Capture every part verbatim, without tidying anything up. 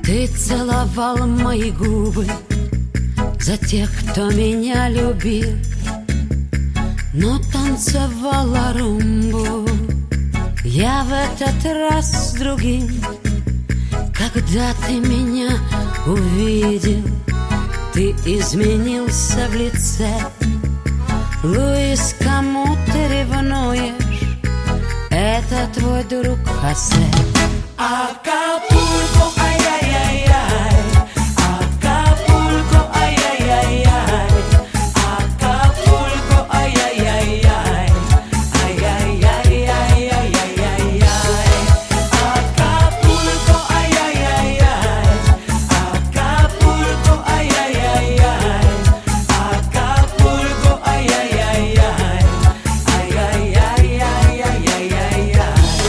Ты целовал мои губы за тех, кто меня любил, но танцевала румбу я в этот раз с другим. Когда ты меня увидел, ты изменился в лице. Луис, кому ты ревнуешь? Это твой друг Хосе. Акапулько, ай-яй-яй-яй, Акапулько, ай-яй-яй-яй, Акапулько, ай-яй-яй-яй, ай-яй-яй-яй-яй-яй-яй, Акапулько, ай-яй-яй-яй, Акапулько, ай-яй-яй-яй, Акапулько, ай-яй-яй-яй, ай-яй-яй-яй-яй-яй.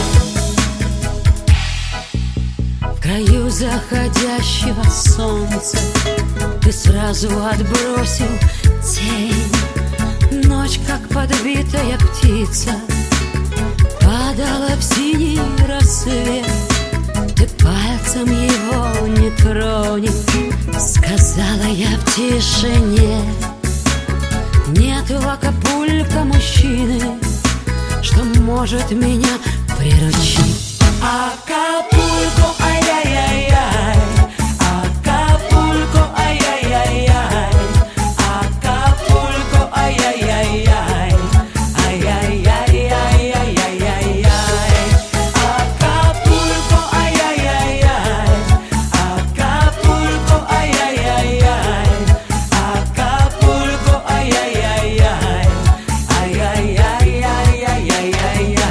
В краю заходящего солнца ты сразу отбросил тень. Ночь, как подбитая птица, падала в синий рассвет. Ты пальцем его не тронешь, сказала я в тишине. Нет в Акапулько мужчины, что может меня приручить. Акапулько, ай-яй-яй-яй, Акапулько, ай-яй-яй-яй, Акапулько, ай-яй-яй-яй, ай-яй-яй-яй-яй-яй, Акапулько, ай-яй-яй-яй, Акапулько, ай-яй-яй-яй, Акапулько, ай-яй-яй-яй, ай-яй-яй-яй-яй-яй.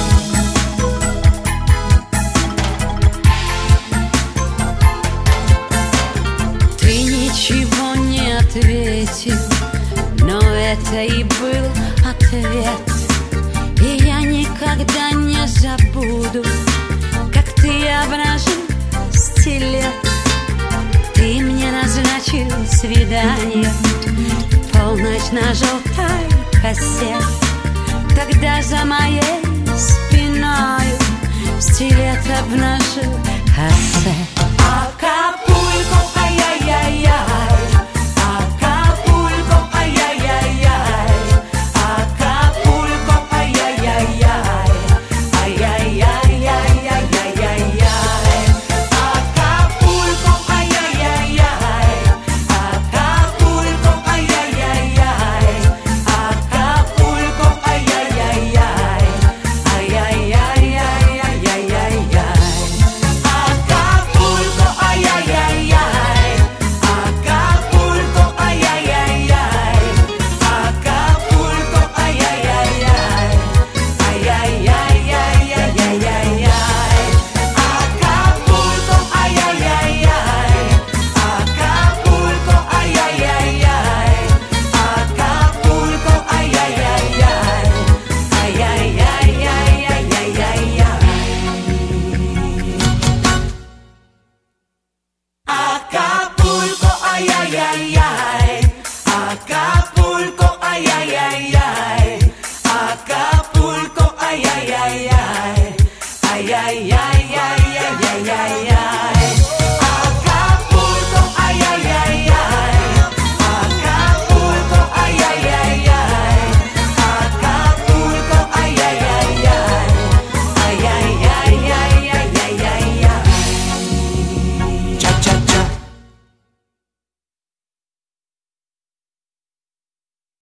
Ты ничего не ответил, но это и был ответ. И я никогда не забуду, как ты обнажил стилет. Ты мне назначил свидание в полночь на желтой косе, когда за моей спиной стилет обнажил Хосе.